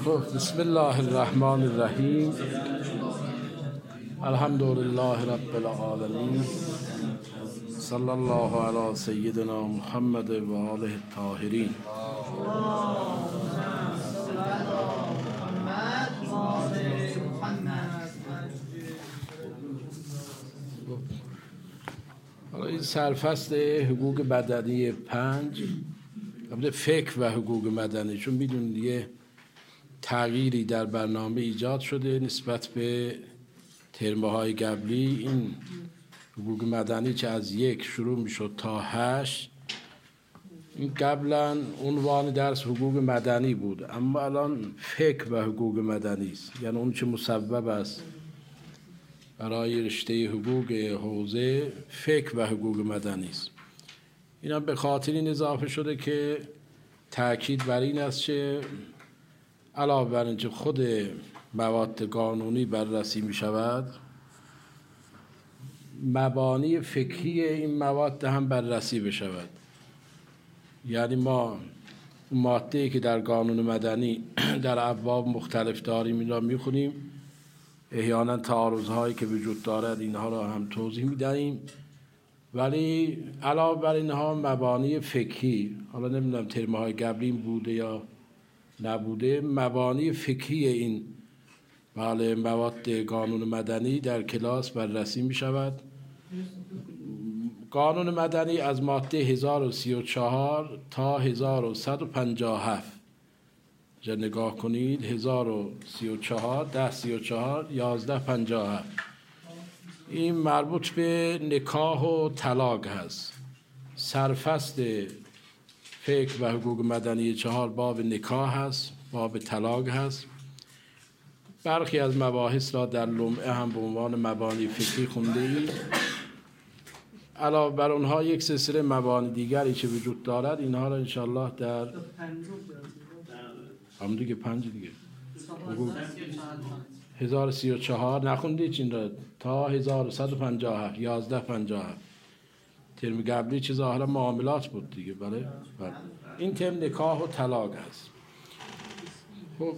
بسم الله الرحمن الرحیم. الحمد لله رب العالمین. صلی الله علی سیدنا محمد و آله الطاهرین. حالا این سرفصل حقوق مدنی 5 فکر و حقوق مدنی، چون میدونید یه تغییری در برنامه ایجاد شده نسبت به ترم‌های قبلی. این حقوق مدنی که از 1 شروع میشد تا 8، این قبلا عنوان درس حقوق مدنی بود، اما الان فکر و حقوق مدنی است، یعنی اون چه مسبب است برای رشته حقوق حوزه فکر و حقوق مدنی است. اینا به خاطر این اضافه شده که تأکید بر این است که علاوه بر اینکه خود مواد قانونی بررسی می شود، مبانی فقهی این مواد هم بررسی بشود. یعنی ما ماده‌ای که در قانون مدنی در ابواب مختلف داریم این را می خونیم، احیانا تعارض‌هایی که وجود دارد اینها را هم توضیح می دهیم، ولی علاوه بر اینها مبانی فقهی، حالا نمیدونم ترم‌های قبلی بوده یا نبوده، مبانی فقهی این مواد قانون مدنی در کلاس بررسی می شود. قانون مدنی از ماده 1034 تا 1157 جا نگاه کنید. 1034 1034 1157 این مربوط به نکاح و طلاق هست. سرفصل فقه و حقوق مدنی 4 باب نکاح هست، باب طلاق هست. برخی از مباحث را در لمعه هم به عنوان مبانی فقهی خونده اید. علاوه بر اونها یک سلسله مبانی دیگری که وجود دارد، اینها را انشاءالله در هم دیگه 5 دیگه 1034 نخوندید این را تا 1157 1157 ترم قبلی چه ظاهرا معاملات بود دیگه. بله این ترم نکاح و طلاق هست. خب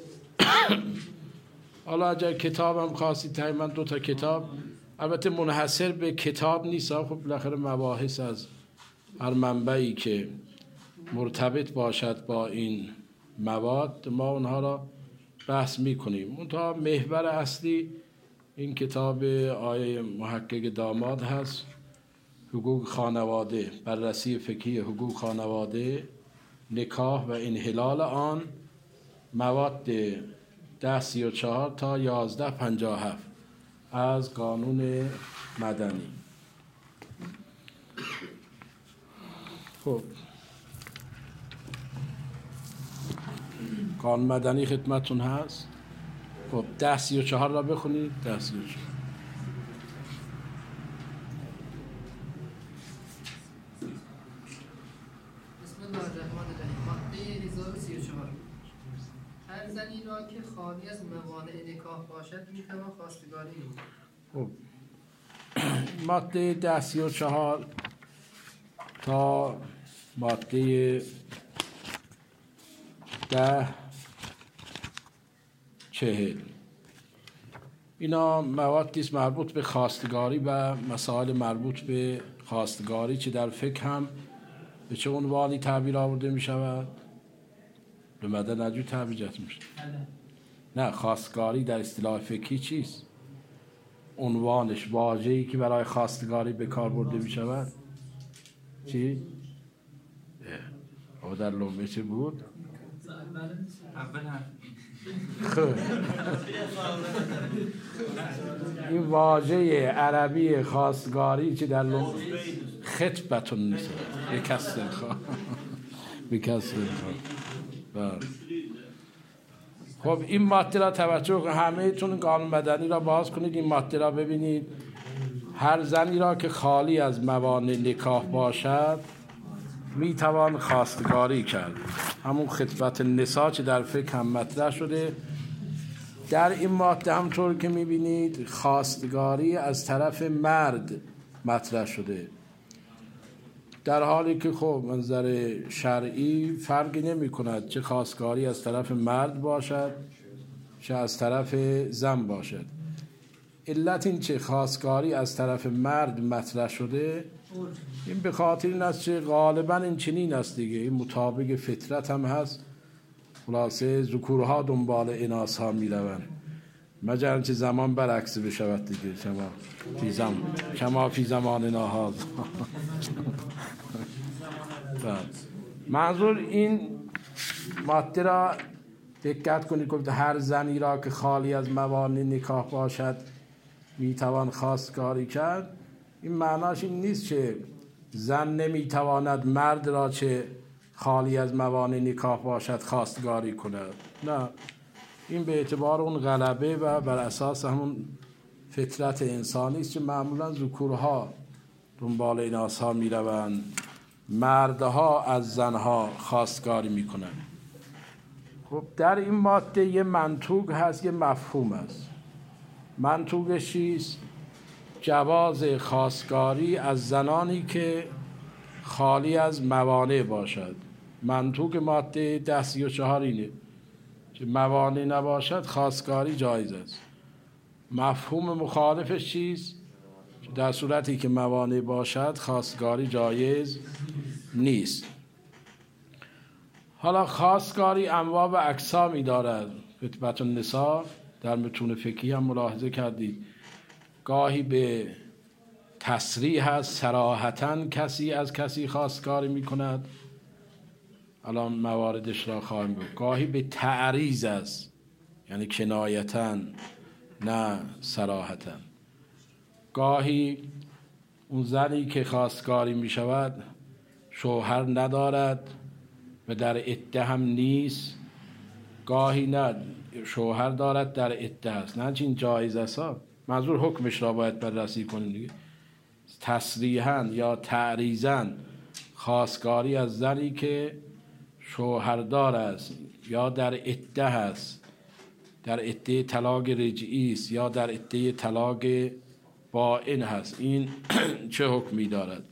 حالا اگر کتابم خواستید من 2 تا کتاب، البته منحصر به کتاب نیست، خب بالاخره مباحث از هر منبعی که مرتبط باشد با این مواد ما اونها را بحث میکنیم. منتها محور اصلی این کتاب آیه محقق داماد هست، حقوق خانواده، بررسی فقهی حقوق خانواده، نکاح و انحلال آن، مواد 1034 تا 1157 از قانون مدنی. خب قانون مدنی خدمتون هست. خب 1034 را بخونید. 1034 هر زنی را که خالی از موانع نکاح باشد میتوان خواستگاری نمود. خب ماده 1034 تا ماده 1040 اینا موادی است مربوط به خواستگاری و مسائل مربوط به خواستگاری که در فقه هم به چه عنوانی تعبیر آورده می شود؟ به مدن نجوی تعبیر جهت می شود. نه، خواستگاری در اصطلاح فقهی چیست؟ عنوانش، واژه‌ای که برای خواستگاری به کار برده می شود چی؟ او در لمعه چه بود؟ این واژه عربی خواستگاری که در لمعه خطبتون نیست، بکسر خواه بکسر خواه. خب این ماده را توجه کنید، همه تون قانون مدنی را باز کنید، این ماده را ببینید. هر زنی را که خالی از موانع نکاح باشد میتوان خواستگاری کرد. همون خطبت نساء که در فقه هم مطرح شده. در این ماده همطور که میبینید خواستگاری از طرف مرد مطرح شده. در حالی که خب منظر شرعی فرقی نمی کند چه خواستگاری از طرف مرد باشد چه از طرف زن باشد. علت این چه خواستگاری از طرف مرد مطرح شده، این به خاطر این است که غالبا این چنین است دیگه، این مطابق فطرت هم هست. خلاصه ذکورها دنبال اناثها می روند، مگر اینکه زمان برعکس بشود دیگه. کما فی زماننا هذا. منظور این ماده را دقت کنید که هر زنی را که خالی از موانع نکاح باشد میتوان خواستگاری کرد. این معناش این نیست که زن نمیتواند مرد را چه خالی از موانع نکاح باشد خواستگاری کند، نه، این به اعتبار اون غلبه و بر اساس همون فطرت انسانی است که معمولا ذکورها دنبال اناثها میروند، مردها از زنها خواستگاری میکنند. خب در این ماده یه منطوق هست، یه مفهوم هست. منطوقش چیست؟ جواز خواستگاری از زنانی که خالی از موانع باشد. منطوق ماده 1034 اینه که موانع نباشد خواستگاری جایز است. مفهوم مخالفش چیست؟ در صورتی که موانع باشد خواستگاری جایز نیست. حالا خواستگاری انواع و اقسامی دارد. خطبت النساء در متون فقهی هم ملاحظه کردید، گاهی به تصریح است، صراحتاً کسی از کسی خواستگاری می کند، الان مواردش را خواهیم گفت. گاهی به تعریض است، یعنی کنایتاً نه صراحتاً. گاهی اون زنی که خواستگاری می شود شوهر ندارد و در عده هم نیست، گاهی نه شوهر دارد در عده است، نه چین جایز است. منظور حکمش را باید بررسی کنیم دیگه. تصریحاً یا تعریضاً خواستگاری از زنی که شوهردار است یا در عده است، در عده طلاق رجعی است یا در عده طلاق بائن هست، این چه حکمی دارد؟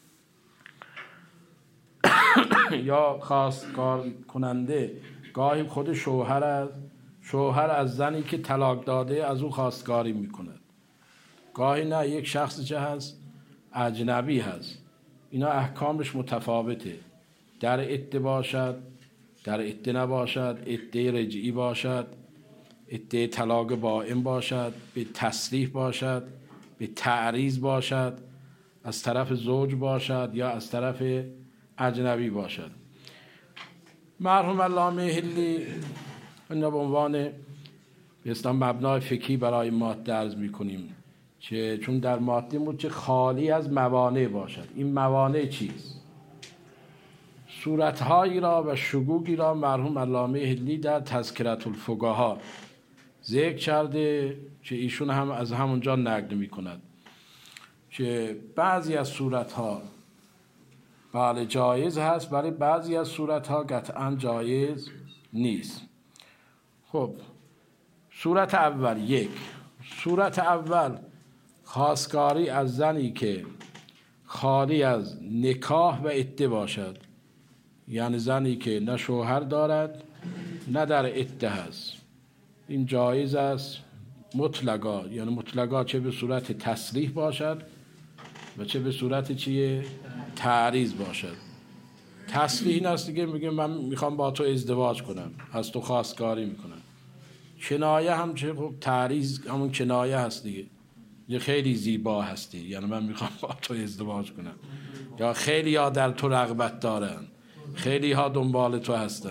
یا خواستگار کننده گاهی خود شوهر از زنی که طلاق داده از او خواستگاری میکند، گاهی نه یک شخص چه هست اجنبی هست. اینا احکامش متفاوته، در عده باشد، در عده نباشد، عده رجعی باشد، عده طلاق بائن باشد، به تصریح باشد، به تعریض باشد، از طرف زوج باشد یا از طرف اجنبی باشد. مرحوم علامه حلی اینا به عنوان به اسلام مبنای فقهی برای ماده عرض میکنیم که چون در ماده بود که خالی از موانع باشد. این موانع چیست؟ صورتهایی را و شگوگی را مرحوم علامه حلی در تذکرة الفقها ذکر کرده که ایشون هم از همونجا نقل میکند که بعضی از صورتها بله جایز هست، ولی بعضی از صورتها قطعا جایز نیست. خب صورت اول، صورت اول خواستگاری از زنی که خالی از نکاح و عده باشد، یعنی زنی که نه شوهر دارد نه در عده هست، این جایز است مطلقا، یعنی مطلقا چه به صورت تصریح باشد و چه به صورت چیه تعریض باشد. تصریح این است دیگه، میگه من میخوام با تو ازدواج کنم، از تو خواستگاری میکنم. کنایه هم چه خب تعریض همون کنایه هست دیگه، یه خیلی زیبا هستی، یعنی من میخوام با تو ازدواج کنم، یا خیلی ها در تو رغبت دارن، خیلی ها دنبال تو هستن.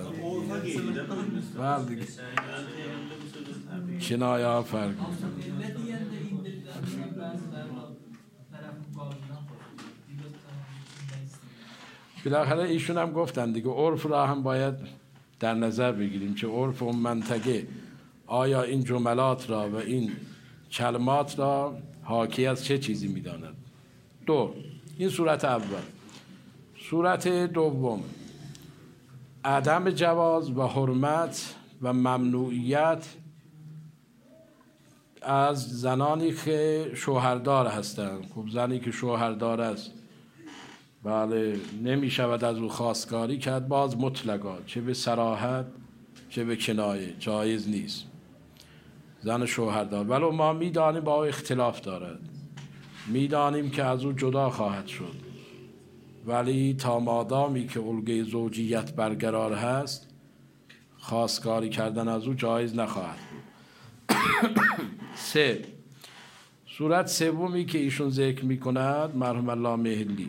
کنایه ها فرق بالاخره ایشون هم گفتن دیگه، عرف را هم باید در نظر بگیریم که عرف اون منطقه آیا این جملات را و این کلمات را حاکی از چه چیزی میداند. این صورت اول. صورت دوم، عدم جواز و حرمت و ممنوعیت از زنانی که شوهردار هستند. خب زنی که شوهردار است بله نمی شود از او خواستگاری کرد باز مطلقا، چه به صراحت چه به کنایه جایز نیست. زن شوهر دار ولو ما میدانیم با او اختلاف دارد، میدانیم که از او جدا خواهد شد، ولی تا مادامی که الگوی زوجیت برقرار هست خواستگاری کردن از او جایز نخواهد بود. 3. صورت سومی که ایشون ذکر می کند مرحوم الله مهلی،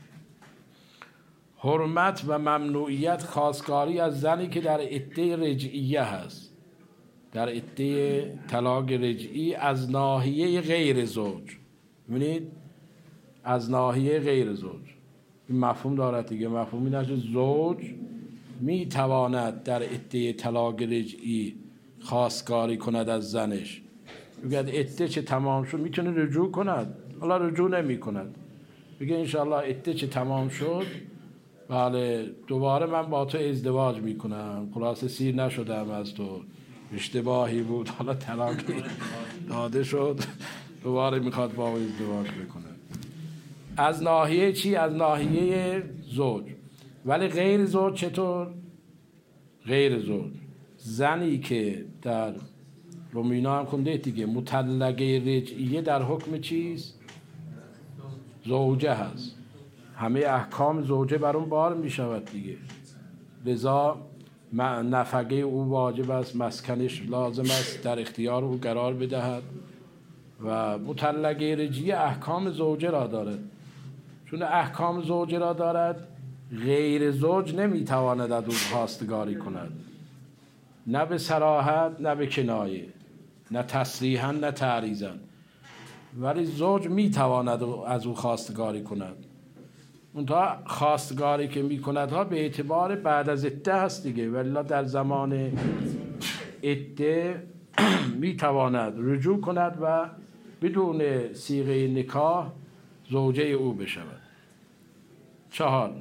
حرمت و ممنوعیت خواستگاری از زنی که در عده رجعیه هست، در عده طلاق رجعی از ناحیه غیر زوج. ببینید از ناحیه غیر زوج این مفهوم دارد دیگه. مفهومی نشه زوج می تواند در عده طلاق رجعی خواستگاری کند از زنش، بگید عده چه تمام شد میتونه رجوع کند، حالا رجوع نمی کند، بگه انشاءالله عده چه تمام شد بله دوباره من با تو ازدواج میکنم، خلاصه سیر نشدم از تو، اشتباهی بود حالا طلاقی داده شد دوباره میخواد با او ازدواج بکنه. از ناحیه چی؟ از ناحیه زوج. ولی غیر زوج چطور؟ غیر زوج زنی که در رومینا هم خونده دیگه مطلقه رجعیه در حکم چیست؟ زوجه هست، همه احکام زوجه بر اون بار می شود دیگه، لذا نفقه او واجب است، مسکنش لازم است، در اختیار او قرار بدهد و مطلقه رجعیه احکام زوجه را دارد. چون احکام زوجه را دارد غیر زوج نمیتواند از او خواستگاری کند، نه به صراحت نه به کنایه، نه تصریحا نه تعریضا، ولی زوج میتواند از او خواستگاری کند. اونتا خواستگاری که میکند ها به اعتبار بعد از عده هست دیگه، ولی در زمان عده میتواند رجوع کند و بدون صیغه نکاح زوجه او بشود. 4.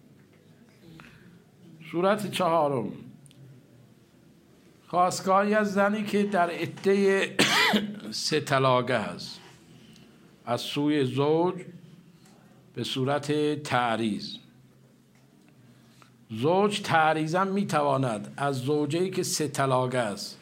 صورت 4 خواستگاری از زنی که در عده 3 طلاقه است از سوی زوج به صورت تعریض. زوج تعریضاً میتواند از زوجه‌ای که 3 طلاقه است،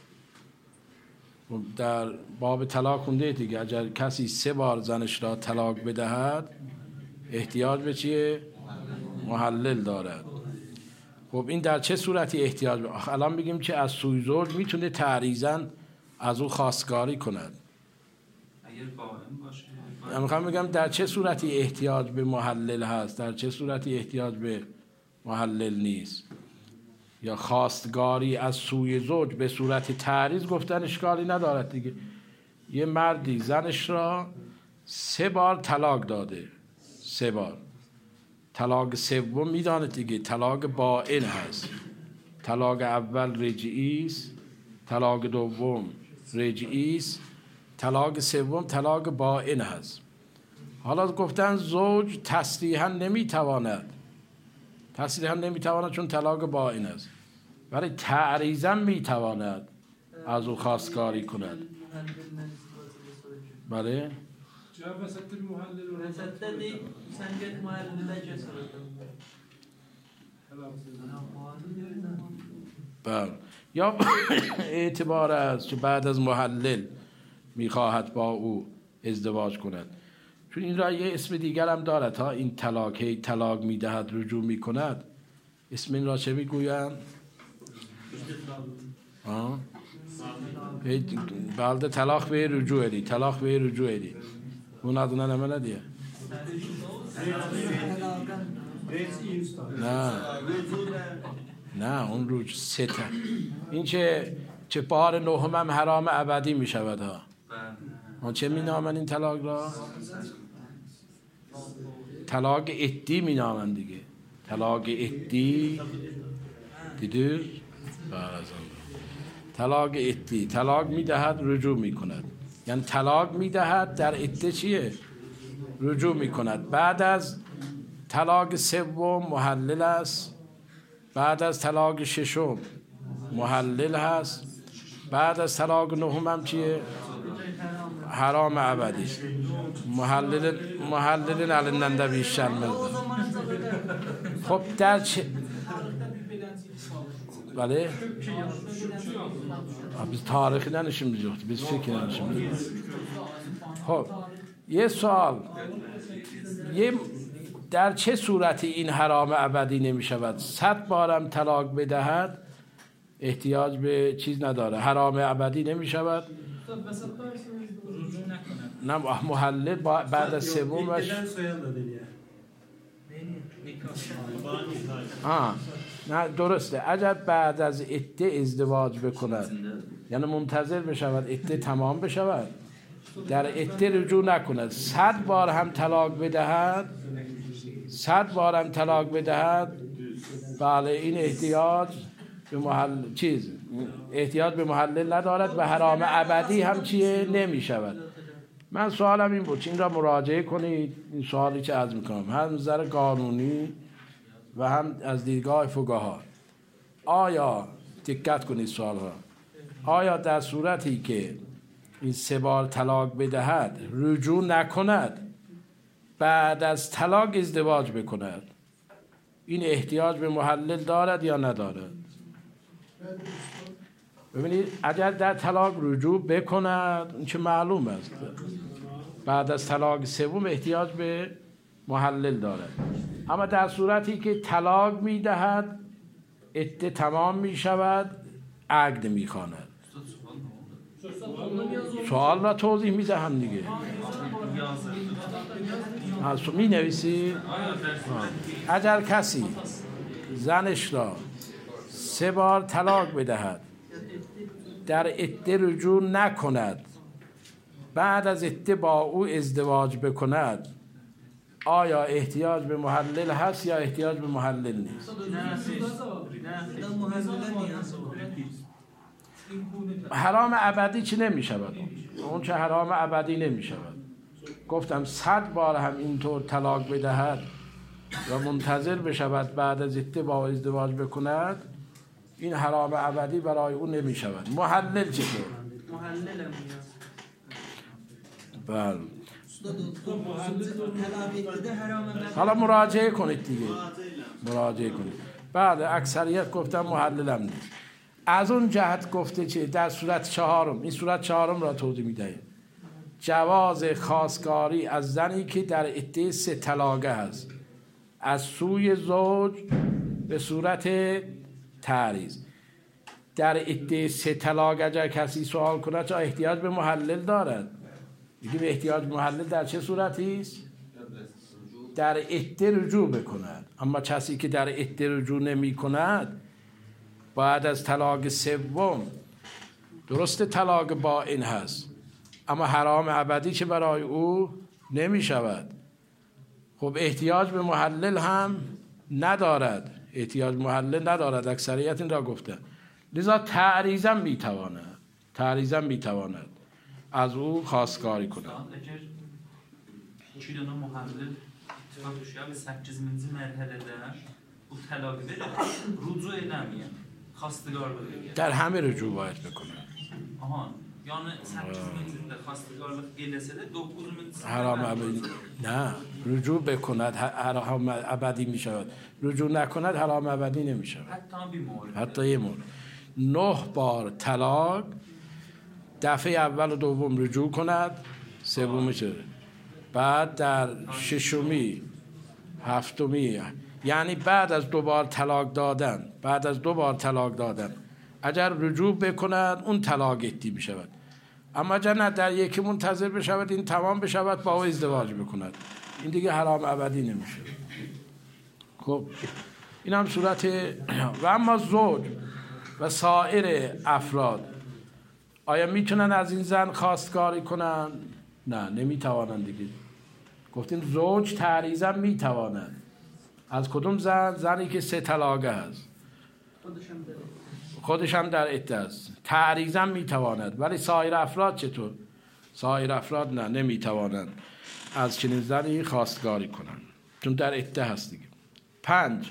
در باب طلاق خونده دیگه، اگر کسی 3 بار زنش را طلاق بدهد احتیاج به چیه؟ محلل دارد. خب این در چه صورتی احتیاج به؟ الان بگیم که از سوی زوج میتونه تعریضاً از او خواستگاری کند. اگر قائم باشه من میخوام بگم در چه صورتی احتیاج به محلل هست، در چه صورتی احتیاج به محلل نیست. یا خواستگاری از سوی زوج به صورت تعریض گفتن اشکالی ندارد دیگه. یه مردی زنش را 3 بار طلاق داده، 3 بار، طلاق سوم میدانه دیگه طلاق بائن هست. طلاق اول رجعی است، طلاق دوم رجعی است، طلاق سوم طلاق بائن هست. حالا گفتن زوج تصریحا نمیتواند چون طلاق بائن است، ولی تعریضا میتواند از او خواستگاری کند. بله جواب وسط المحلل و وسط دی سنجد محلل بله. یا اعتبار است که بعد از محلل میخواهد با او ازدواج کند، چون این را یه اسم دیگر هم دارد ها. این طلاق میدهد رجوع میکند، اسم این را چه میگویند؟ بلده طلاق به رجوع دی، طلاق به رجوع دی اون ادونه نمه ندیه. نه اون روج 3 این چه بار 9 هم حرام ابدی می شود ها. اون چه می نامن این طلاق را؟ طلاق عدی می نامن دیگه. طلاق عدی دیدیر؟ طلاق عدی، طلاق می دهد رجوع می کند، یعنی طلاق می دهد در عده چیه؟ رجوع می کند. بعد از طلاق سوم محلل است، بعد از طلاق 6 محلل هست، بعد از طلاق 9 هم چیه؟ حرام ابدی. محلل علننده بیشتر مزده. خب در چه بله biz tarihinden işimiz yoktu. Biz fikirden işimiz yoktu. خب یه سوال در چه صورتی این حرام ابدی نمی شود؟ 100 بارم طلاق بدهد احتیاج به چیز نداره، حرام ابدی نمی شود. نه محلل بعد از سومش نه درسته. اگر بعد از عده ازدواج بکند یعنی منتظر بشود عده تمام بشود، در عده رجوع نکند، 100 بار هم طلاق بدهد، 100 بار هم طلاق بدهد، بله این احتیاج به محلل ندارد و حرام ابدی هم چیه نمی شود. من سوالم این بود، این را مراجعه کنید. این سوالی که عرض میکنم هم نظر قانونی و هم از دیدگاه فقها. آیا دقت کنید سوال ها، آیا در صورتی که این 3 بار طلاق بدهد رجوع نکند، بعد از طلاق ازدواج بکند، این احتیاج به محلل دارد یا ندارد؟ ببینید اگر در طلاق رجوع بکند این چه معلوم است، بعد از طلاق سوم احتیاج به محلل دارد. اما در صورتی که طلاق میدهد عده تمام میشود عقد میخواند. سوال را توضیح میدهم دیگه. می نویسی؟ اگر کسی زنش را 3 بار طلاق بدهد در عده رجوع نکند، بعد از عده با او ازدواج بکند، آیا احتیاج به محلل هست یا احتیاج به محلل نیست؟ حرام ابدی چی نمی شود؟ اون چه حرام ابدی نمی شود. گفتم 100 بار هم اینطور طلاق بدهد و منتظر بشود بعد از عده با ازدواج بکند، این حرام ابدی برای اون نمی شود. محلل چطور؟ محلل بله. حالا مراجعه کنید دیگه، مراجعه کنید. بعد اکثریت گفتم محللم نیست. از اون جهت گفته چه در صورت 4، این صورت 4 را توضیح می‌دهیم. جواز خواستگاری از زنی که در عده 3 طلاقه است از سوی زوج به صورت تعریض. در عده 3 طلاق اگر کسی سوال کند چه احتیاج به محلل دارد؟ میگیم احتیاج به محلل در چه صورتی است؟ در عده رجوع بکند. اما کسی که در عده رجوع نمی کند بعد از طلاق سوم، درست طلاق باین هست اما حرام ابدی که برای او نمی شود، خب احتیاج به محلل هم ندارد، احتیاج محلل ندارد. اکثریت این را گفته. لذا تعریضاً میتواند از او خواستگاری کند. اگر چیدن محلل اتفاق بشه به 8 مرحله‌ده او طلاق بده رجوع نمیه، خواستگار بده. در همه رجوع باید بکنه. آها یعنی 8 خواستگار گلسه 9 حرام ابدی نه، رجوع بکند حرام ابدی می شود، رجوع نکند حرام ابدی نمی شود. حتی یه مورد 9 بار طلاق، دفعه اول و دوم رجوع کند، سومی چه؟ بعد در 6می 7می، یعنی بعد از 2 بار طلاق دادن، اگر رجوع بکند اون طلاق عدی می شود. اما اگر نه در یکی منتظر بشود این تمام بشود با او ازدواج بکند، این دیگه حرام ابدی نمی شود. خب این هم صورت. و اما زوج و سایر افراد آیا میتونن از این زن خواستگاری کنن؟ نه، نمیتوانند دیگه. گفتیم زوج تعریضاً میتواند. از کدوم زن؟ زنی که 3 طلاقه هست، خودش هم در عده است، تعریضاً میتواند. ولی سایر افراد چطور؟ سایر افراد نه، نمیتوانند از چنین زنی خواستگاری کنند چون در عده هست دیگه. 5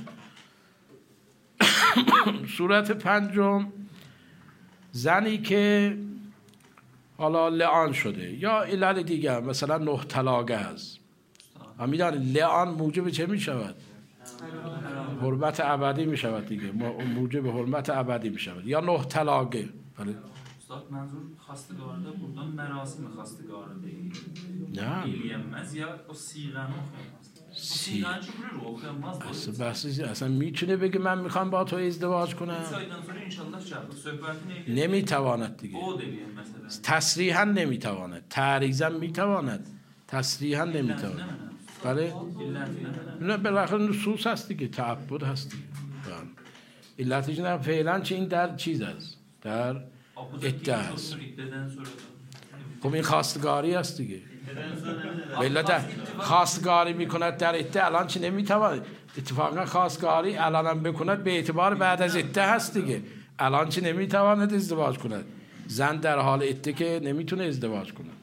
صورت 5 زنی که حالا لعان شده یا علل دیگه، مثلا 9 طلاقه هست. میدانی لعان موجب چه می شود؟ حرمت ابدی می شود دیگه، موجب حرمت ابدی می شود. یا 9 طلاقه. بله. Ustad manzur xastagarda buradan mərasim xastagarı deyil. نه Eləyənməz ya o siğəni oxuyamaz. O siğəni çuburir oxuyamaz. اصلا میتونه بگه من میخوام با تو ازدواج کنم؟ 3 aydan sonra inşallah çağırır. Söhbəti nə? نمیتواند دیگه. O deyil məsələn. تصریحا نمیتواند، تعریضا میتواند، تصریحا نمیتواند. بله؟ نه بالاخره نصوص هست دیگه، تعبد هست دیگه. علتش نه فعلا چه این در چیز است، در ادعا است. خب این خواستگاری است دیگه. علت خواستگاری میکند در ادعا، الان چی نمیتواند؟ اتفاقا خواستگاری الان هم بکند به اعتبار بعد از ادعا هست دیگه. الان چی نمیتواند ازدواج کند؟ زن در حال ادعا که نمیتونه ازدواج کند.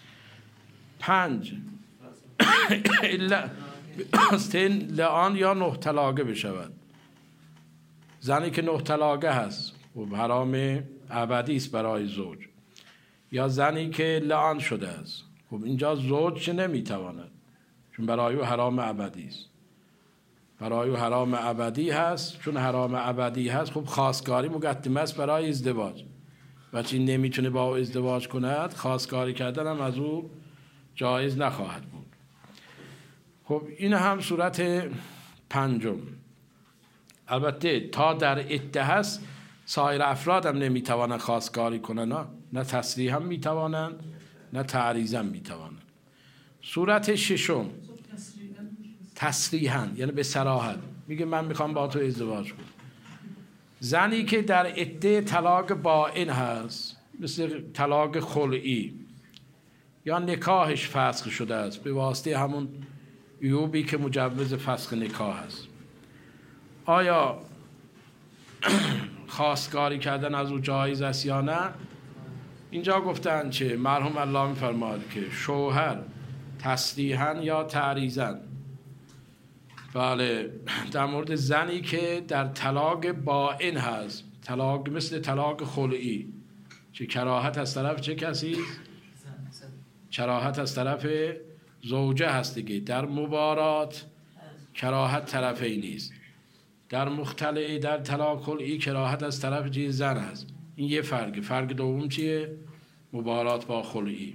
5 لعان یا 9 طلاقه بشود. زنی که 9 طلاقه هست و حرام ابدی است برای زوج، یا زنی که لعان شده است، خب اینجا زوج چه نمیتواند، چون برای او حرام ابدی است، برای او حرام ابدی هست. چون حرام ابدی هست خب خواستگاری مقدمه است برای ازدواج و چی نمیتونه با او ازدواج کند، خواستگاری کردن هم از او جایز نخواهد بود. خب این هم صورت 5. البته تا در ادعا هست سایر افراد هم نمیتوانند خواستگاری کنند، نه تصریحا میتوانند نه تعریضا میتوانند. صورت 6 تصریحا یعنی به صراحت میگه من میخوام با تو ازدواج کنم. زنی که در ادعا طلاق باین هست، مثل طلاق خلعی، یا نکاحش فسخ شده است به واسطه همون عیوبی که مجوز فسخ نکاح است، آیا خواستگاری کردن از او جایز است یا نه؟ اینجا گفتن چه مرحوم الله می‌فرماد که شوهر تصریحاً یا تعریضاً، بله، در مورد زنی که در طلاق باین هست، طلاق مثل طلاق خلعی، چه کراهت از طرف چه کسی؟ کراهت از طرف زوجه هست دیگه. در مبارات کراهت طرفی نیست، در مختلع در طلاق خلعی کراهت از طرف چه زن هست. این یه فرق دوم چیه؟ مبارات با خلعی.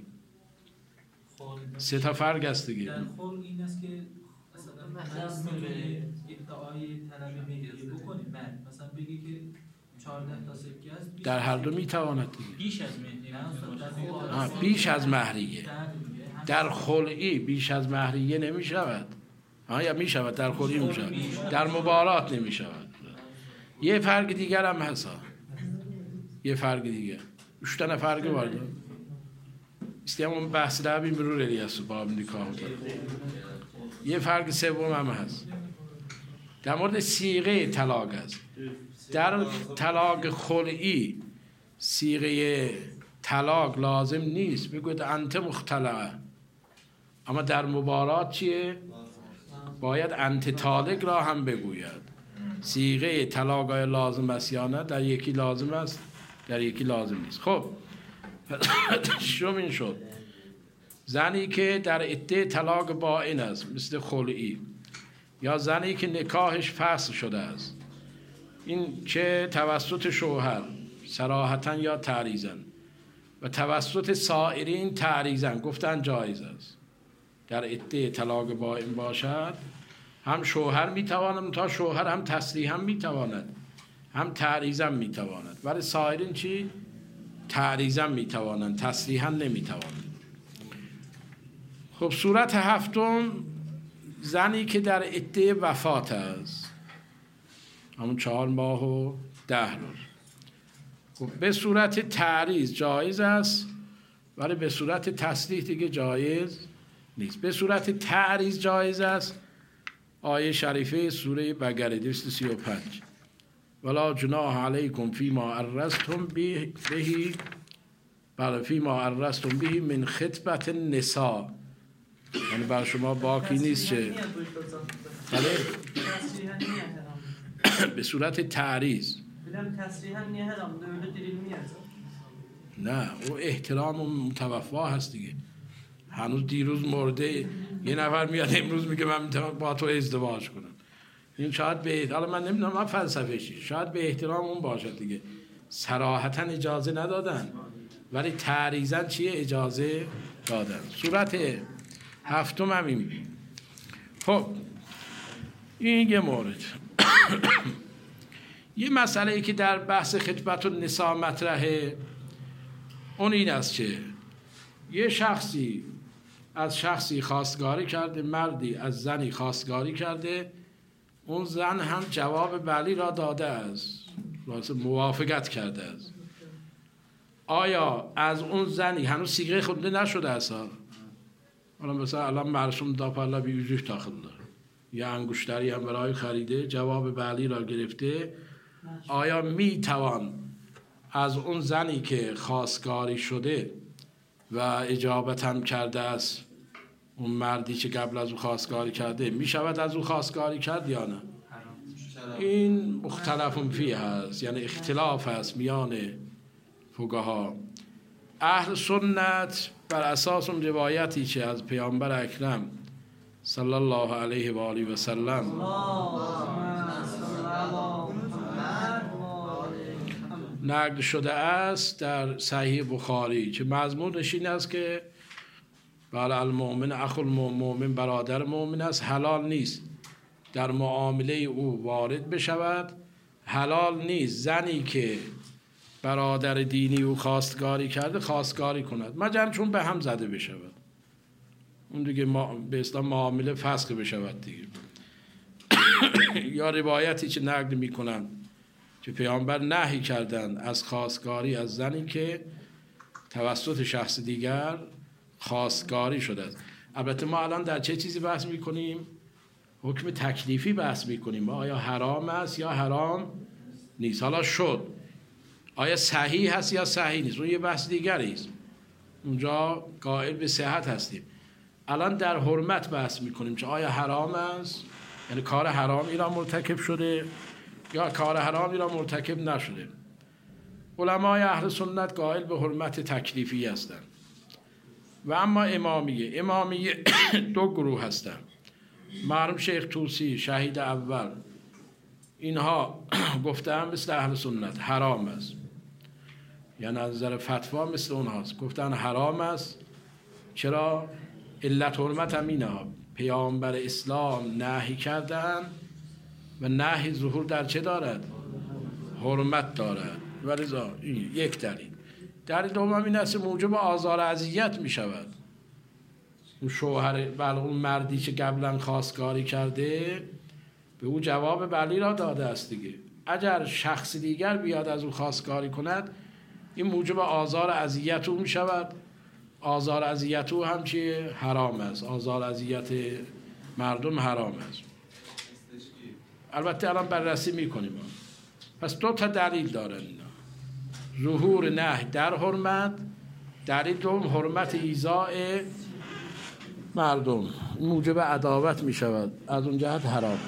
3 تا فرق است دیگه. در خلع این است که مثلا ادعای طلب مهریه بکنی، مثلا بگی که 14 تا سکه است، در هر دو میتواند دیگه. بیش از مهریه، بیش از مهریه. در خلعی بیش از مهریه نمی شود. یا می شود، در خلعی می شود، در مبارات نمی شود. یه فرق دیگر هم هست، یه فرق دیگر 3 تا فرق وارد استیم اون بحث رو برو ریاست باب نکاح داره. یه فرق سوم هم هست در مورد صیغه طلاق است. در طلاق خلعی صیغه طلاق لازم نیست، بگوید انت مختلعه، اما در مبارات چیه؟ باید انت طالق را هم بگوید. صیغه طلاق های لازم است یا نه؟ در یکی لازم است، در یکی لازم نیست. خب شوم این شد زنی که در عده طلاق باین است مثل خلعی، یا زنی که نکاحش فسخ شده است، این چه توسط شوهر صراحتاً یا تعریضاً و توسط سایرین تعریضاً گفتن جایز است. در عده طلاق باین باشد هم شوهر میتواند، تا شوهر هم تصریحاً میتواند هم تعریضاً میتواند، ولی سایرین چی؟ تعریضاً میتوانند، تصریحاً نمیتوانند. خب صورت 7 زنی که در عده وفات است، همون 4 ماه و 10 روز. خب به صورت تعریض جایز است ولی به صورت تصریح دیگه جایز نیست. به صورت تعریض جایز است آیه شریفه سوره بقره 235 ولا جناح علیکم فیما عرضتم به بل فیما عرضتم به من خطبة النساء، یعنی بر شما باکی نیست چه بله به صورت تعریض نه، او احترام متوفا هست دیگه. هنوز دیروز مرده، یه نفر میاد امروز میگه من میتونم با تو ازدواج کنم. این شاید به حالا من نمیدونم من فلسفه چیه، شاید به احترام اون باشه دیگه، صراحتا اجازه ندادن ولی تعریضاً چیه اجازه دادن. صورت هفتم هم این. خب این یه مورد. یه مسئله ای که در بحث خطبت النساء مطرحه اون این است که یه شخصی از شخصی خواستگاری کرده، مردی از زنی خواستگاری کرده، اون زن هم جواب بلی را داده است، موافقت کرده است. آیا از اون زنی هنوز صیغه خونده نشده است، حالا مثلا الان مرسوم داپالا بی وجوه داخل داره، یا انگشتری هم برای خریده جواب بلی را گرفته، آیا می توان از اون زنی که خواستگاری شده و اجابت هم کرده است، اون مردی که قبل از او خواستگاری کرده، می شود از او خواستگاری کرد یا نه؟ این مختلف فیه هست، یعنی اختلاف هست میان فقها. اهل سنت بر اساس اون روایتی که از پیامبر اکرم صلی الله علیه و آله و سلم نقل شده است در صحیح بخاری که مضمونش این است که بله المؤمن اخو المؤمن، برادر مؤمن است، حلال نیست در معامله او وارد بشود، حلال نیست زنی که برادر دینی او خواستگاری کرده خواستگاری کند مگر چون به هم زده بشود، اون دیگه به اصطلاح معامله فسخ بشود دیگه. یا روایتی که نقل میکنن که پیامبر نهی کردن از خواستگاری از زنی که توسط شخص دیگر خواستگاری شده است. البته ما الان در چه چیزی بحث میکنیم؟ حکم تکلیفی بحث میکنیم، آیا حرام است یا حرام نیست. حالا شد آیا صحیح هست یا صحیح نیست، اون یه بحث دیگری است، اونجا قائل به صحت هستیم. الان در حرمت بحث میکنیم که آیا حرام است، یعنی کار حرامی را مرتکب شده یا کار حرامی را مرتکب نشده. علمای اهل سنت قائل به حرمت تکلیفی هستند. و اما امامیه دو گروه هستند. مرحوم شیخ طوسی شهید اول اینها گفتن مثل اهل سنت حرام است، یعنی از نظر فتوا مثل اونهاست، گفتن حرام است. چرا؟ علت حرمت هم اینه، پیامبر اسلام نهی کردن و نهی ظهور در چه دارد؟ حرمت دارد. ولذا این یک دلیل. دلیل دوم این است موجب آزار اذیت می شود. اون شوهر اون مردی که قبلا خواستگاری کرده به او جواب بلی را داده است دیگه، اگر شخص دیگر بیاد از او خواستگاری کند این موجب آزار اذیت او می شود. آزار اذیت او هم چیه؟ حرام است. آزار اذیت مردم حرام است. البته الان بررسی میکنیم. پس دو تا دلیل دارن اینا، ظهور نهی در حرمت، دلیل دوم حرمت ایذاء مردم موجب عداوت می شود، از اون جهت حرام.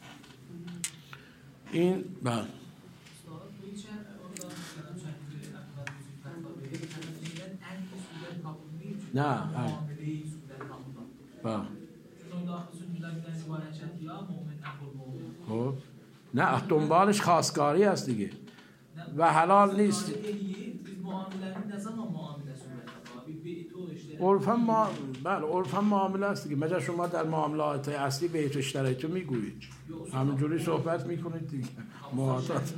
این بله نه خب نه دنبالش خواستگاری است دیگه و حلال نیست. عرفا معامله است دیگه، مگر شما در معاملات اصلی بیت اشتری تو میگویید، همینجوری صحبت میکنید دیگه. معاطات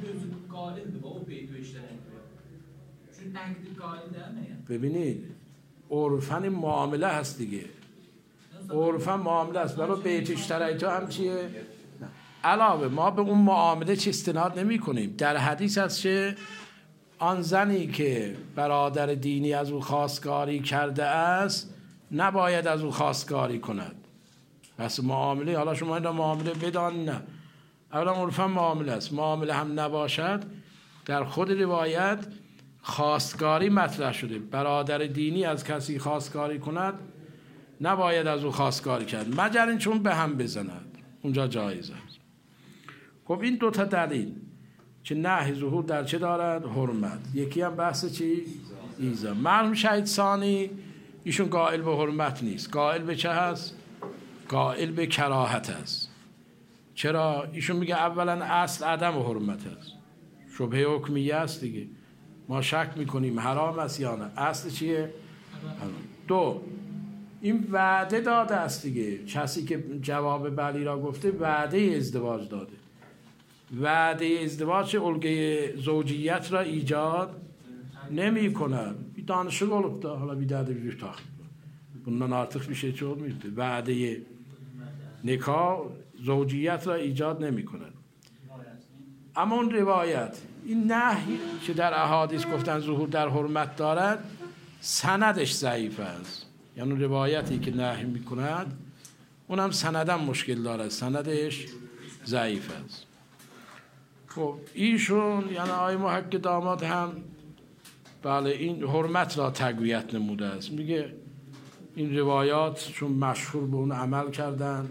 ببینید عرفا معامله هست دیگه، عرفا معامله است، برای بیت اشتری تو هم چیه؟ علاوه ما به اون معامله چی استناد نمی کنیم. در حدیث هست که آن زنی که برادر دینی از او خواستگاری کرده است نباید از او خواستگاری کند. پس معامله، حالا شما این معامله بدان نه، اولا عرفا معامله است، معامله هم نباشد. در خود روایت خواستگاری مطرح شده، برادر دینی از کسی خواستگاری کند نباید از او خواستگاری کرد مگر این چون به هم بزند، اونجا جایز است. خب این دو تا دلیل که نهی ظهور در چه دارد؟ حرمت. یکی هم بحث چی؟ ایذا. مرحوم شهید ثانی ایشون قائل به حرمت نیست، قائل به چه هست؟ قائل به کراهت است. چرا؟ ایشون میگه اولا اصل عدم حرمت است، شبهه حکمیه است دیگه، ما شک میکنیم حرام است یا نه. اصل چیه؟ دو، این وعده داده است دیگه، کسی که جواب بلی را گفته وعده ازدواج داده. وعده ازدواج الگوی زوجیت را ایجاد نمی کند. Bir danışık olup da hala bir daha da bir takip. Bundan artık bir şey olmuyor. Vade nikah زوجیت را ایجاد نمی کند. اما اون روایت، این نهی که در احادیث گفتن ظهور در حرمت دارد، سندش ضعیف است. یعنی روایتی که نهی می کند اونم سندم مشکل دارد، سندش ضعیف است. خب ایشون یعنی آقای محق داماد هم بله این حرمت را تقویت نموده است. میگه این روایات چون مشهور به اون عمل کردن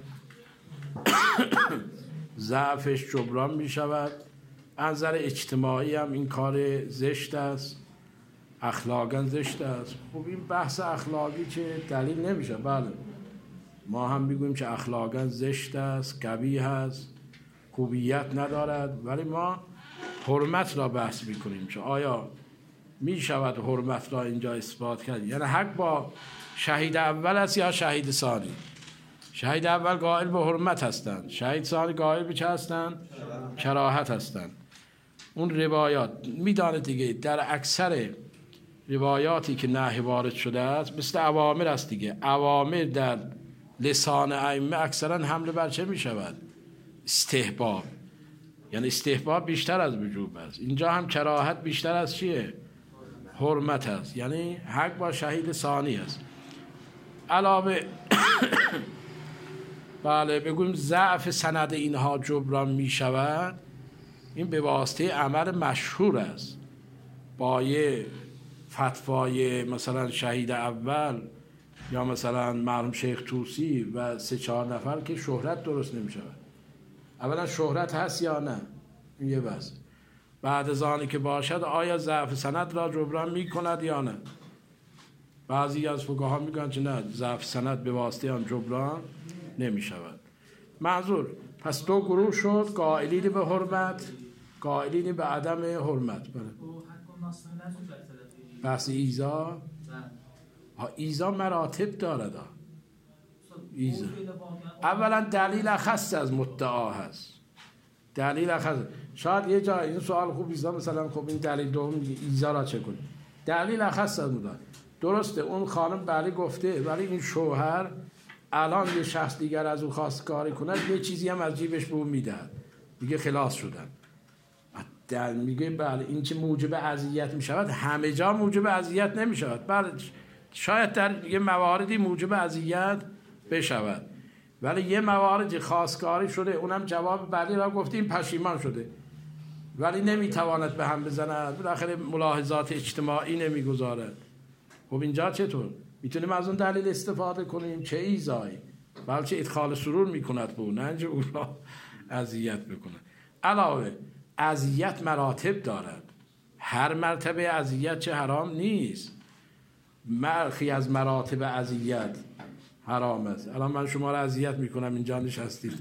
ضعفش جبران می شود. از نظر اجتماعی هم این کار زشت است، اخلاقا زشت است. خب این بحث اخلاقی چه دلیل نمیشه. بله ما هم میگوییم که اخلاقا زشت است، قبیح است، خوبیت ندارد، ولی ما حرمت را بحث میکنیم که آیا می شود حرمت را اینجا اثبات کرد. یعنی حق با شهید اول است یا شهید ثانی؟ شهید اول قائل به حرمت هستند، شهید ثانی قائل به چه هستند؟ کراهت هستند. اون روایات میدانه دیگه، در اکثر روایاتی که نهی وارد شده است مثل اوامر است دیگه. اوامر در لسان ائمه اکثرا حمله بر چه می شود؟ استحباب. یعنی استحباب بیشتر از وجوب است. اینجا هم کراهت بیشتر از چیه؟ حرمت است. یعنی حق با شهید ثانی است. علاوه بله بگویم ضعف سند اینها جبران می شود، این به واسطه عمل مشهور است. با یه فتوای مثلا شهید اول یا مثلا مرحوم شیخ طوسی و 3-4 نفر که شهرت درست نمی شود. اولا شهرت هست یا نه؟ این یه بحث. بعد از آنی که باشد آیا ضعف سند را جبران می کند یا نه؟ بعضی از فقها میگن که نه، ضعف سند به واسطه آن جبران نمی شود. منظور پس دو گروه شد، قائلین به حرمت، قائلین به عدم حرمت. بحث ایزا، ایزا مراتب دارد. ایزا اولا دلیل اخص از مدعا هست، دلیل اخص. شاید یه جا این سوال خوب ایزا مثلا خب این دلیل دوم ایزا را چه کنی؟ دلیل اخص از مدعا. درسته اون خانم بله گفته، ولی این شوهر الان یه شخص دیگر از اون خواست کاری کند، یه چیزی هم از جیبش به اون میدهد، میگه خلاص شدن. میگه بله این چه موجب اذیت میشود، همه جا موجب اذیت نمیشود. بله شاید در یه مواردی موجب اذیت بشود، ولی یه موارد خواستگاری شده، اونم جواب بله را گفتیم، پشیمان شده ولی نمیتواند به هم بزند، بالاخره ملاحظات اجتماعی نمیگذارد. خب اینجا چطور؟ میتونیم از اون دلیل استفاده کنیم چه ایزایی، بلکه ادخال سرور میکند به اون، نه اینجا اون را اذیت بکنه. علاوه اذیت مراتب دارد، هر مرتبه اذیت چه حرام نیست، مرخی از مراتب اذیت حرام است. الان من شما را اذیت میکنم اینجا نشستید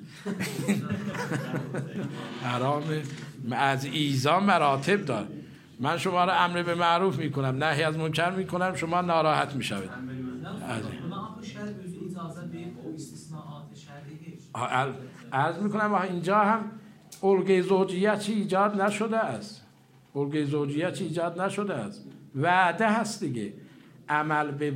حرامه. از ایذا مراتب دارد. من شما را امر به معروف میکنم، نهی از منکر میکنم، شما ناراحت میشوید. عرض میکنم اینجا هم الگوی زوجیت چی ایجاد نشده است، الگوی زوجیت چی ایجاد نشده است، وعده هست دیگه. عمل به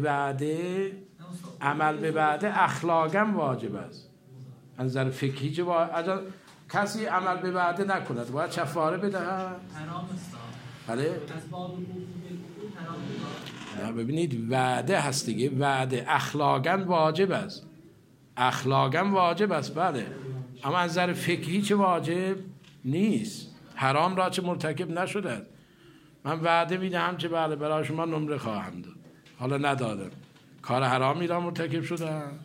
وعده اخلاقا واجب است. از نظر فقهی چه اگر کسی عمل به وعده نکند باید کفاره بدهد؟ حرام است. بله؟ نه ببینید وعده هست دیگه، وعده اخلاقا واجب است، اخلاقا واجب است بله، اما از نظر فقهی چه واجب نیست، حرام را چه مرتکب نشده است. من وعده میدهم که بله برای شما نمره خواهم داد، حالا ندادم، کار حرامی را مرتکب شدم؟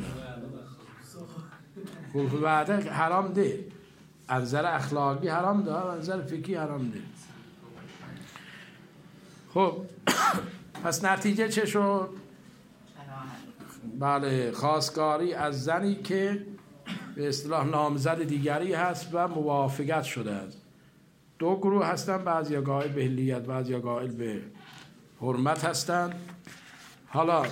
خب وعده حرام ده، از نظر اخلاقی حرام ده، از نظر فقهی حرام ده. خب پس نتیجه چه شد؟ بله خواستگاری از زنی که به اصطلاح نامزد دیگری هست و موافقت شده است. دو گروه هستن، بعضیا قائل به حلیت، بعضیا قائل به حرمت هستن. حالا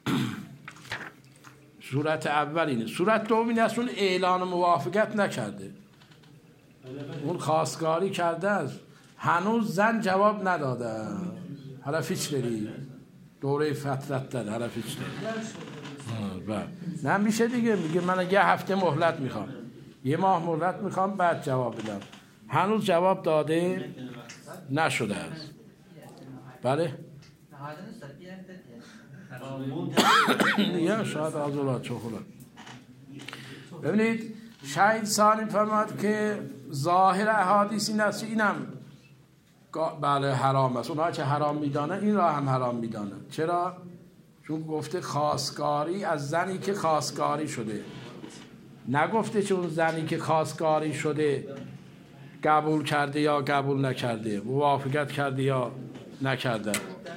صورت اول اینه. صورت دوم این است اون اعلان موافقت نکرده، اون خواستگاری کرده است، هنوز زن جواب نداده. حرفیچ داری دوره فترت داره، حرفیچ داری. نه میشه دیگه، میگه من یه هفته مهلت میخوام، یه ماه مهلت میخوام بعد جواب بدم. هنوز جواب داده نشده است. بله یا شاید آزولات چخولات. ببینید شهید ثانی فرماد که ظاهر احادیث این است، اینم بله حرام است. اونها که حرام میدانه این را هم حرام میدانه. چرا؟ چون گفته خواستگاری از زنی که خواستگاری شده، نگفته چون زنی که خواستگاری شده قبول کرده یا قبول نکرده، موافقت کرده یا نکرده.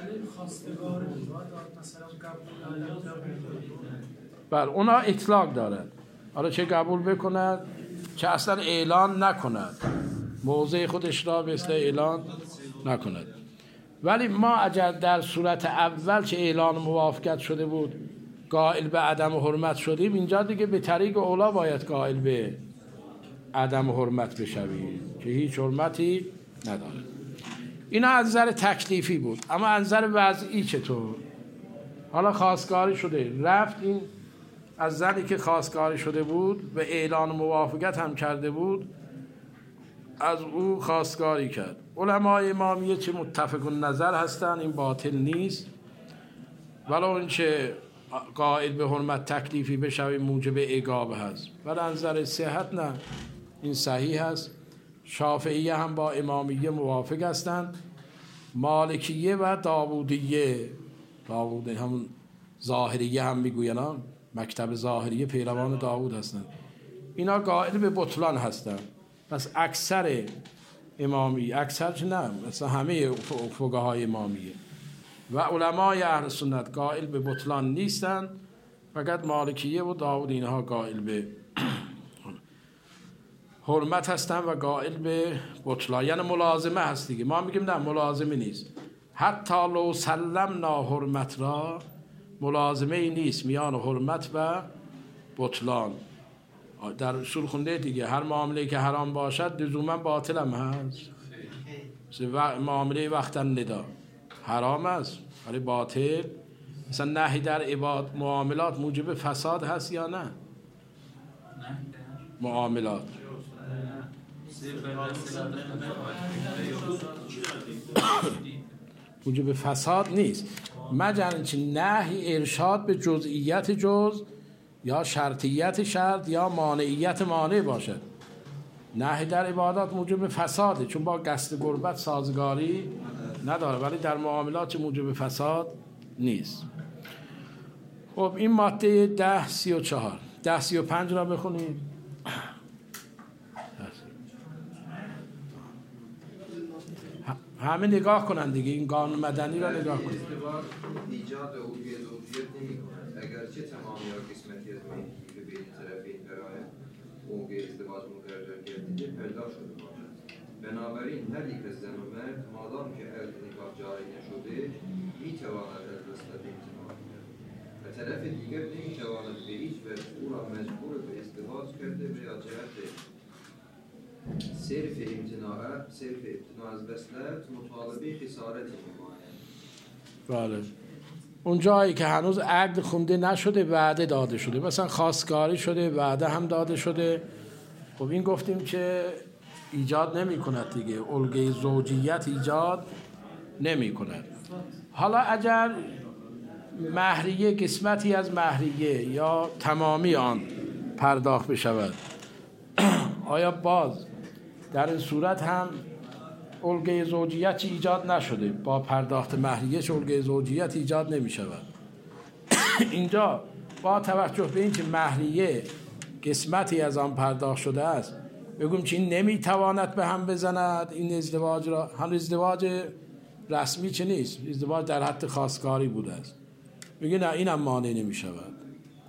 بله اونا اطلاق دارد، حالا چه قبول بکند چه اصلا اعلان نکند، موضع خودش را به اصطلاح اعلان نکند. ولی ما اگر در صورت اول که اعلان موافقت شده بود قائل به عدم حرمت شدیم، اینجا دیگه به طریق اولا باید قائل به عدم حرمت بشویم که هیچ حرمتی نداره. اینا از نظر تکلیفی بود. اما از نظر وضعی چطور؟ حالا خواستگاری شده، رفت این از زنی که خواستگاری شده بود و اعلان موافقت هم کرده بود از او خواستگاری کرد. علمای امامیه چه متفق النظر هستن این باطل نیست، ولو اینکه قائل به حرمت تکلیفی بشوی موجب عقاب هست، ولی از نظر صحت نه، این صحیح هست. شافعیه هم با امامیه موافق هستند، مالکیه و داوودیه همون ظاهریه هم میگوین، مکتب ظاهریه پیروان داوود هستند، اینا قائل به بطلان هستند. پس اکثر امامی، اکثر نه مثلا همه فقهای امامیه و علمای اهل سنت قائل به بطلان نیستند، فقط مالکیه و داوود اینها قائل به حرمت هستند و قائل به بطلان، یعنی ملازمه هست دیگه. ما میگیم نه ملازمه نیست، حتی لو سلمنا حرمت را ملازمه ای نیست میان حرمت و بطلان. در اصول خونده دیگه هر معامله که حرام باشد لزوما باطل هم هست. معامله وقت ندا حرام است ولی باطل. مثلا نهی در معاملات موجب فساد هست یا نه؟ معاملات موجب فساد نیست، مگر اینکه نهی ارشاد به جزئیت جز یا شرطیت شرط یا مانعیت مانع باشد. نهی در عبادات موجب فساده چون با قصد قربت سازگاری نداره، ولی در معاملات چه موجب فساد نیست. خب این ماده 1034 1035 را بخونید. همه نگاه کنن دیگه، این قانون مدنی را نگاه کنید. ایجاد عضویت نمی‌کند اگرچه تمام یا قسمتی از مهری که بین طرفین برای موقع ازدواج مقرر گردیده پرداخت شده باشد. بنابراین هر یک از زن و مرد مادام که عقد نکاح جاری نشده میتواند از وصلت امتناع کند و طرف دیگر نمیتواند به هیچ وجه او را مجبور به ازدواج کرده و یا جهت صرف امتناع از وصلت مطالبه خسارتی می‌ماند. بله اون جایی که هنوز عقد خونده نشده وعده داده شده، مثلا خواستگاری شده وعده هم داده شده، خب این گفتیم که ایجاد نمی کند دیگه، الگوی زوجیت ایجاد نمی کند. حالا اگر مهریه قسمتی از مهریه یا تمامی آن پرداخت بشود آیا باز در این صورت هم الگوی زوجیت ایجاد نشده؟ با پرداخت مهریه الگوی زوجیت ایجاد نمی شود. اینجا با توجه به اینکه مهریه قسمتی از آن پرداخت شده است بگویم که این نمی تواند به هم بزند این ازدواج را، هم ازدواج رسمی چه نیست، ازدواج در حد خواستگاری بوده است، میگه نه اینم مانع نمی شود.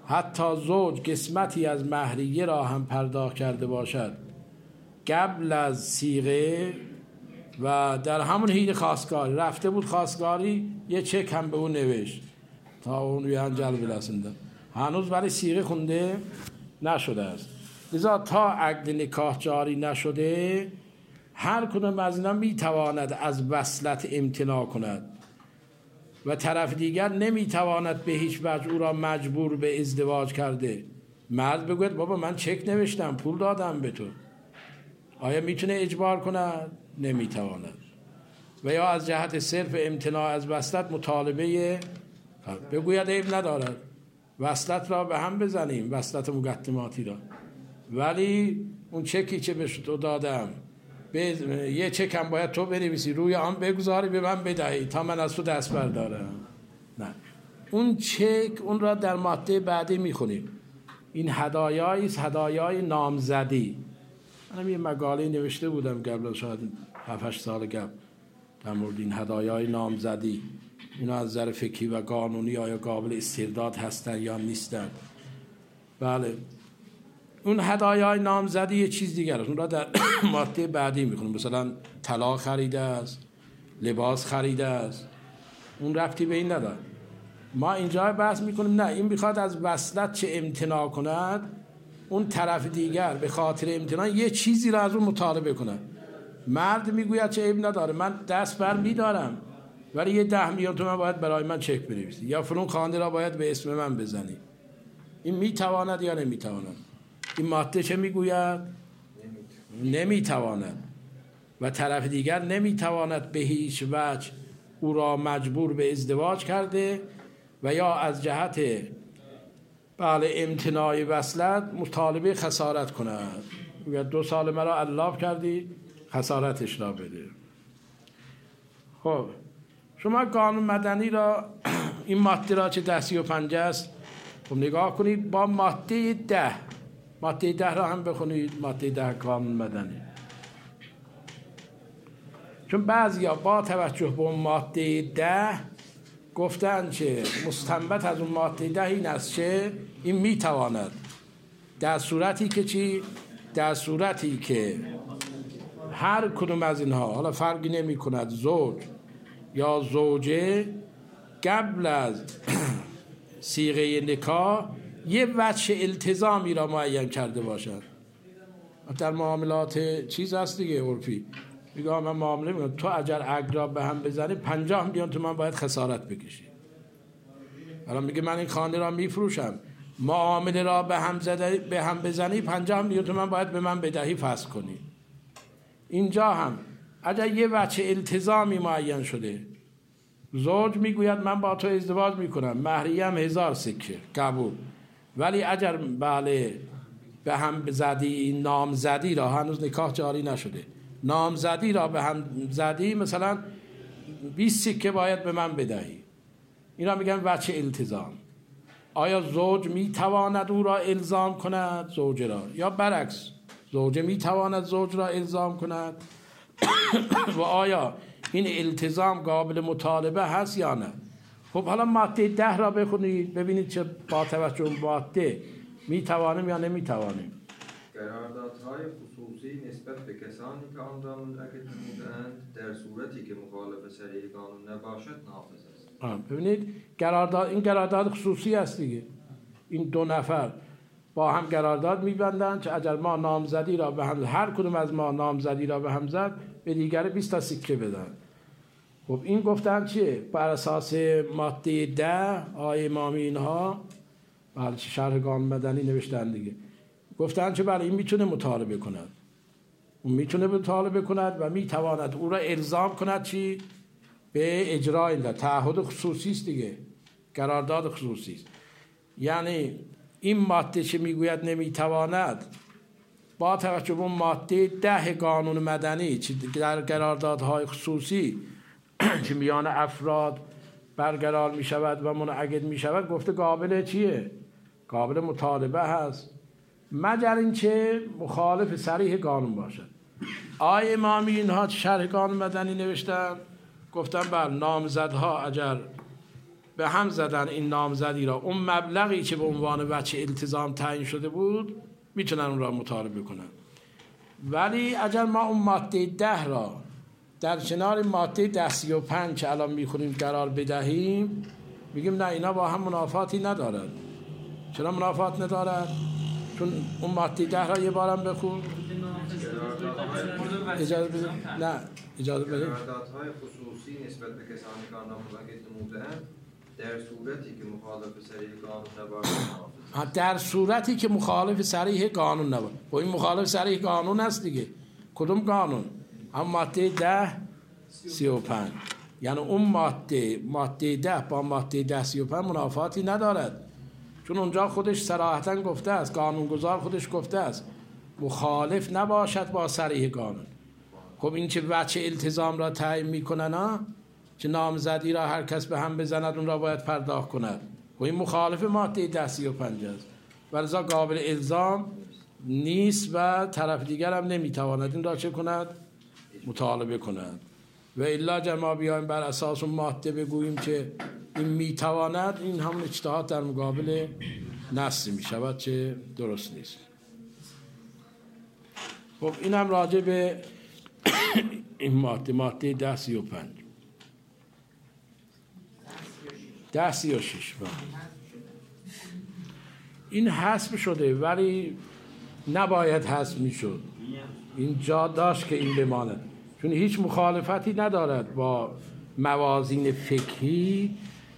حتی زوج قسمتی از مهریه را هم پرداخت کرده باشد قبل از صیغه و در همون حین خواستگاری رفته بود خواستگاری یه چک هم به اون نوشت تا اون روی انجل برسنده هنوز ولی صیغه خونده نشده است. لذا تا عقد نکاح جاری نشده هر کدوم از اینا میتواند از وصلت امتناع کند و طرف دیگر نمیتواند به هیچ وجه او را مجبور به ازدواج کرده. مرد بگوید بابا من چک نوشتم پول دادم به تو، آیا میتونه اجبار کند؟ نمیتواند. و یا از جهت صرف امتناع از وصلت مطالبه بگوید عیب ندارد وصلت را به هم بزنیم، وصلت مقدماتی را، ولی اون چکی که به تو دادم یه چک هم باید تو بنویسی روی آن بگذاری به من بدهی تا من از تو دست بردارم. نه، اون چک اون را در ماده بعدی میخونیم. این هدایایی است، هدایای نامزدی. من یه مقاله نوشته بودم قبل شاید 7-8 سال قبل در مورد این هدایای نامزدی، اینا از نظر فقهی و قانونی آیا قابل استرداد هستن یا نیستن. بله، اون هدایای نامزدی یه چیز دیگر است، اون را در ماده بعدی میخونیم. مثلا طلا خریده است، لباس خریده است، اون ربطی به این نداره. ما اینجا بحث میکنیم نه، این میخواد از وصلت چه امتناع کند، اون طرف دیگر به خاطر امتناع یه چیزی را از اون مطالبه کند. مرد میگوید چه عیب نداره، من دست بر میدارم ولی یه 10 میلیون تومان باید برای من چک بنویسی یا فلان خانه را باید به اسم من بزنی. این میتواند یا نمیتواند؟ این ماده چه میگوید؟ نمیتواند. و طرف دیگر نمیتواند به هیچ وجه او را مجبور به ازدواج کرده و یا از جهت امتناع وصلت مطالبه خسارت کند. میگه 2 سال مرا علاف کردی، خسارتش را بده. خب شما قانون مدنی را این ماده را چه 1035 است خب نگاه کنید با ماده 10 ماده 10 را هم بخونید، ماده 10 قانون مدنی. چون بعضیا با توجه به ماده 10 گفتن که مستنبط از اون ماده 10 این است که این میتواند در صورتی که چی؟ در صورتی که هر کدوم از اینها حالا فرقی نمی کند زوج یا زوجه قبل از صیغه نکاح یه وجه التزامی را معین کرده باشد. در معاملات چیز هست دیگه عرفی، میگه من معامله میگم تو اگر عقد را به هم بزنی 50 میلیون تومان باید خسارت بکشی. الان میگه من این خانه را میفروشم، معامله را به هم بزنی 50 میلیون تومان باید به من بدهی فسخ کنی. اینجا هم اگر یه وجه التزامی معین شده، زوج میگوید من با تو ازدواج میکنم، مهریه هم 1000 سکه قبول، ولی اگر بله به هم زدی نامزدی را، هنوز نکاح جاری نشده، نامزدی را به هم زدی مثلا 20 سکه باید به من بدهی، اینا میگن وجه التزام. آیا زوج میتواند او را الزام کند زوج را، یا برعکس زوجه میتواند زوج را الزام کند و آیا این التزام قابل مطالبه هست یا نه؟ خب حالا ماده 10 را بخونید ببینید چه با توجه به ماده میتوانیم یا نمیتوانیم. قراردادهای خصوصی نسبت به کسانی که آن را منعقد نموده‌اند در صورتی که مخالف صریح قانون نباشد نافذ است. ببینید قرارداد، این قرارداد خصوصی است دیگه. این 2 نفر با هم قرارداد می‌بندند که اگر ما نامزدی را به هم، هر کدوم از ما نامزدی را به هم زد به دیگر 20 تا سکه بدن. خب این گفتن چیه؟ بر اساس ماده 10 آیه امامی اینها بله شرح قانون مدنی نوشتن دیگه، گفتن که بله این میتونه مطالبه کند، اون میتونه مطالبه کند و میتواند او را الزام کند چی؟ به اجرای این تعهد خصوصی است دیگه، قرارداد خصوصی است. یعنی این ماده که میگوید نمیتواند با توجه به ماده 10 قانون مدنی در قراردادهای خصوصی که میان افراد برقرار می شود و منعقد می شود گفته قابل چیه؟ قابل مطالبه هست، مگر اینکه مخالف صریح قانون باشد. آیه امامی اینها شرح قانون مدنی نوشتن، گفتن بله نامزدها اگر به هم زدن این نامزدی را، اون مبلغی که به عنوان وجه التزام تعیین شده بود میتونن اون را مطالبه کنن. ولی اگر ما اون ماده 10 را در کنار ماده 1035 که الان میخونیم قرار بدهیم، میگیم نه اینا با هم منافاتی ندارد. چرا منافات ندارد؟ چون اون ماده 10 را یه بارم بخون. اجازه بده. نه اجازه بده. قراردادهای خصوصی نسبت به کسانی که آن را موکل نموده‌اند در صورتی که مخالف صریح قانون نباشد. در صورتی که مخالف صریح قانون نباشد. و این مخالف صریح قانون است دیگه. کدوم قانون؟ هم ماده 1035. یعنی اون ماده 10 با ماده 1035 منافاتی ندارد، چون اونجا خودش صراحتاً گفته است، قانونگذار خودش گفته است مخالف نباشد با صریح قانون. خب این که وجه التزام را تعیین میکنن، که نامزدی را هر کس به هم بزند اون را باید پرداخت کند، و این مخالف ماده 1035 است و لذا قابل الزام نیست و طرف دیگر هم نمیتواند این را چه کند؟ مطالبه کند. و الا اگر ما بیایم بر اساس اون ماده بگوییم که این میتواند، این هم اجتهاد در مقابل نص میشود چه درست نیست. خب این هم راجع به این ماده 1035 1036 این حذف شده ولی نباید حذف میشد. این جا داشت که این بماند، چون هیچ مخالفتی ندارد با موازین فقهی.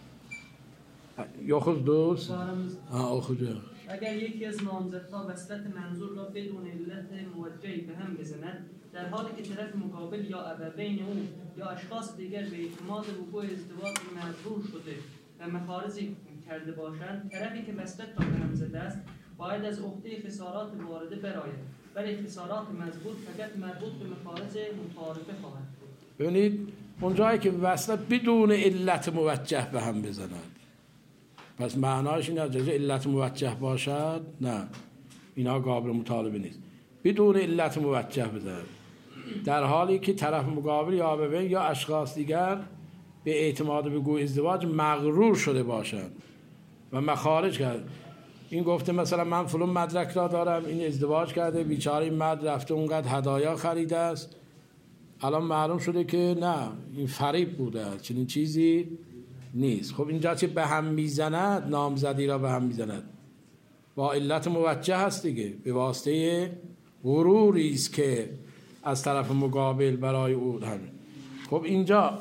یا خود دوست اگر یکی از نامزدها وصلت منظور را بدون علت موجهی به هم بزند، در حالی که طرف مقابل یا ابوین او یا اشخاص دیگر به اعتماد وقوع ازدواج مجبور شده و مخارجی کرده باشند، طرفی که وصلت را به هم زده است باید از عهده خسارات وارده برآید، ولی خسارات مذکور فقط مربوط به مخارج متعارفه خواهد بود. ببینید اونجایی که وصلت بدون علت موجه به هم بزنند، پس معناش این است علت موجه باشد نه، اینا قابل مطالبه نیست. بدون علت موجه بزنند در حالی که طرف مقابل یا ابوین یا اشخاص دیگر به اعتماد به وقوع ازدواج مغرور شده باشند و مخارج کرد. این گفته مثلا من فلان مدرک را دارم، این ازدواج کرده، بیچاره این مرد رفته اونقدر هدایا خریده است، الان معلوم شده که نه این فریب بوده است، چنین چیزی نیست. خب اینجا چه به هم میزند، نامزدی را به هم میزند با علت موجه هست دیگه، به واسطه غروری است که از طرف مقابل برای او همین. خب اینجا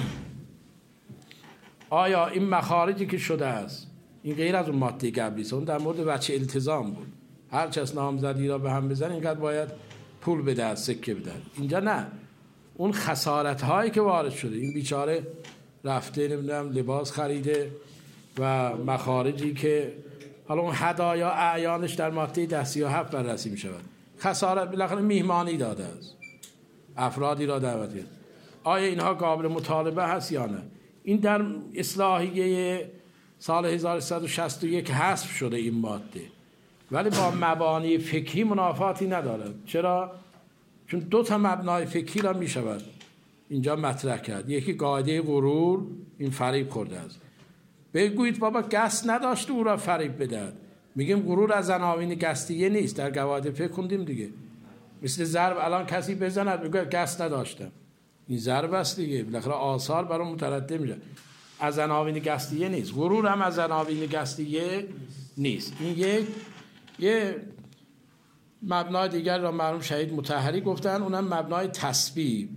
آیا این مخارجی که شده است این غیر از اون ماده قبلی است، اون در مورد وجه التزام بود، هر کس نامزدی را به هم بزنه اینقدر باید پول بده، از سکه بده. اینجا نه، اون خسارت هایی که وارد شده، این بیچاره رفته نمیدونم لباس خریده و مخارجی که حالا اون هدایا اعیانش در ماده 1037 بررسی می شود، خسارت بالاخره میهمانی داده است، افرادی را دعوت کرد، آیا اینها قابل مطالبه هست یا نه؟ این در اصلاحیه سال 1361 حذف شده این ماده، ولی با مبانی فقهی منافاتی ندارد. چرا؟ چون دو تا مبنای فقهی را می شود اینجا مطرح کرد. یکی قاعده غرور، این فریب خورده است، بگویید بابا قصد نداشته او را فریب بدهد، میگیم غرور از عناوین قصدیه نیست، در قواعد فقه خوندیم دیگه. مثل ضرب، الان کسی بزند میگه قصد نداشتم، این ضرب است دیگه، بالاخره آثار برای مترتب میشه، از عناوین قصدیه نیست. غرور هم از عناوین قصدیه نیست. این یه مبنای دیگر را مرحوم شهید مطهری گفتن، اونم مبنای تسبیب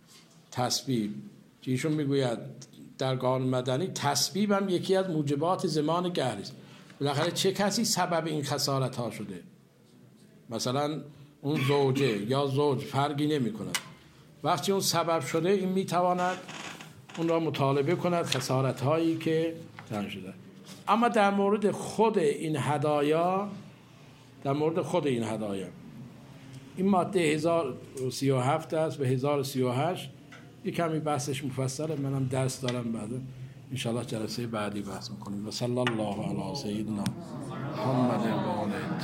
که ایشون میگوید در قانون مدنی تسبیب هم یکی از موجبات ضمان قهری است. بالاخره چه کسی سبب این خسارت ها شده؟ مثلا اون زوجه یا زوج فرقی نمی کند، وقتی اون سبب شده این میتواند اون را مطالبه کند، خسارت هایی که تن شده. اما در مورد خود این هدایا، این ماده 1037 است و 1038 یک کمی بحثش مفصله، منم درس دارم بعد انشاءالله جلسه بعدی بحث میکنیم. و صلی الله علی سیدنا محمد و آله